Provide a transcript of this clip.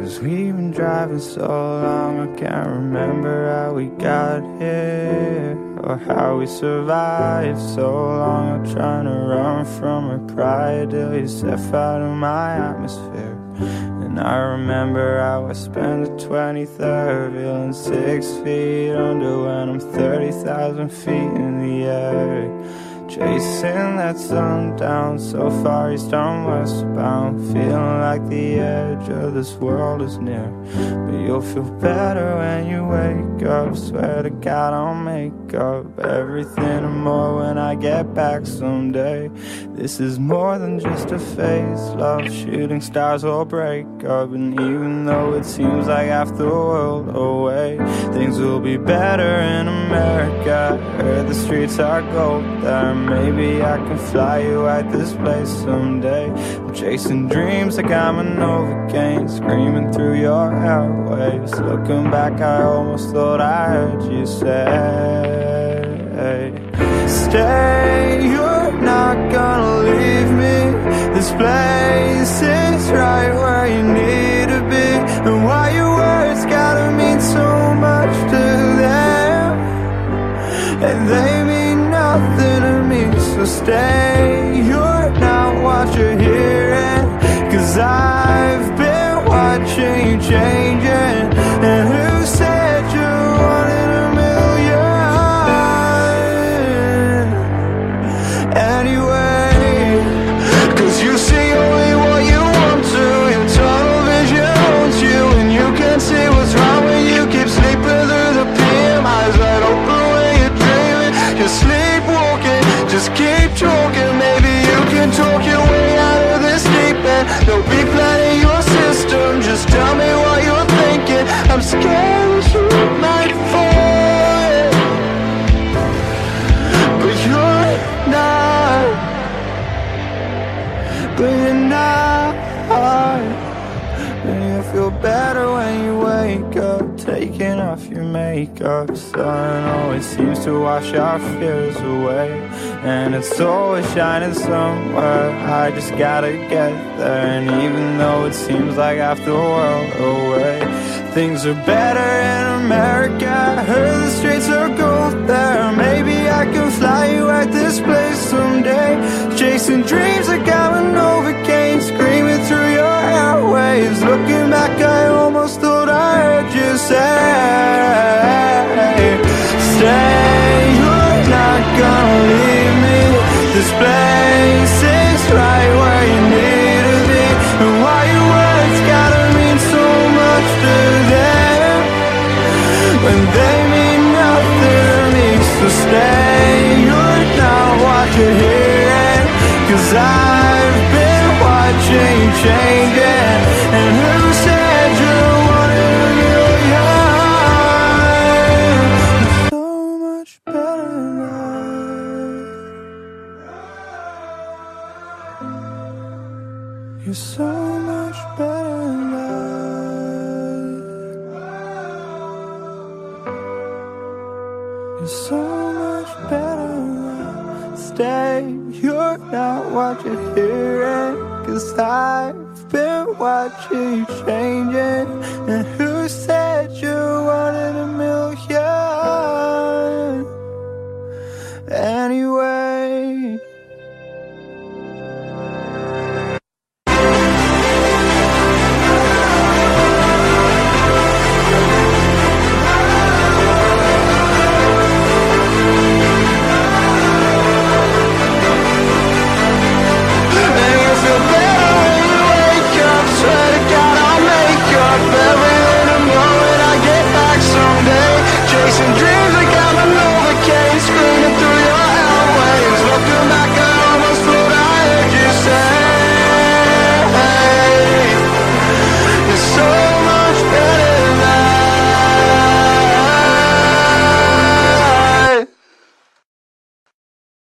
'Cause we've been driving so long, I can't remember how we got here, or how we survived so long. I'm trying to run from her pride till you step out of my atmosphere. And I remember how I spent the 23rd feeling 6 feet under when I'm 30,000 feet in the air, chasing that sun down so far east I'm westbound, feeling like the edge of this world is near. But you'll feel better when you wake up, swear to God I'll make up everything and more when I get back someday. This is more than just a phase, love, shooting stars will break up. And even though it seems like half the world away, things will be better in America. Heard the streets are gold there, maybe I can fly you at this place someday. I'm chasing dreams like I'm a Novocaine, screaming through your airwaves. Looking back, I almost thought I heard you say, stay, you're not gonna leave me. This place is right where you need to be. And why your words gotta mean so much to them, and they mean nothing to me. So stay, you're not what you're hearing, 'cause I've been watching you changing. And who said you're one in a million anyway? 'Cause you see only what you want to, your tunnel vision owns you, and you can't see what's wrong when you keep sleeping through the PM. Eyes wide open when you're dreaming, you're sleepwalking. Just keep talking, maybe you can talk your way out of this deep end. Don't be planning your system, just tell me what you're thinking. I'm scared you might fall, but you're not. But you're not. And you feel better when you wake up, taking off your makeup. Sun always seems to wash our fears away, and it's always shining somewhere. I just gotta get there. And even though it seems like half the world away, things are better in America. I heard the streets are gold there, maybe I can fly you at this place someday. Chasing dreams like I'm a Novocaine, screaming through your airwaves. Looking back, I almost thought I heard you say, stay, you're not gonna leave me. This place is right where you need to be. And why your words gotta mean so much to them, when they mean nothing to me. So stay, you're not what you're hearing, 'cause I've been watching you changing. And who said you're one in a million? So much better now. You're so much better now. You're so much better now. Stay, you're not what you're hearing, 'cause I've been watching you changing. And who said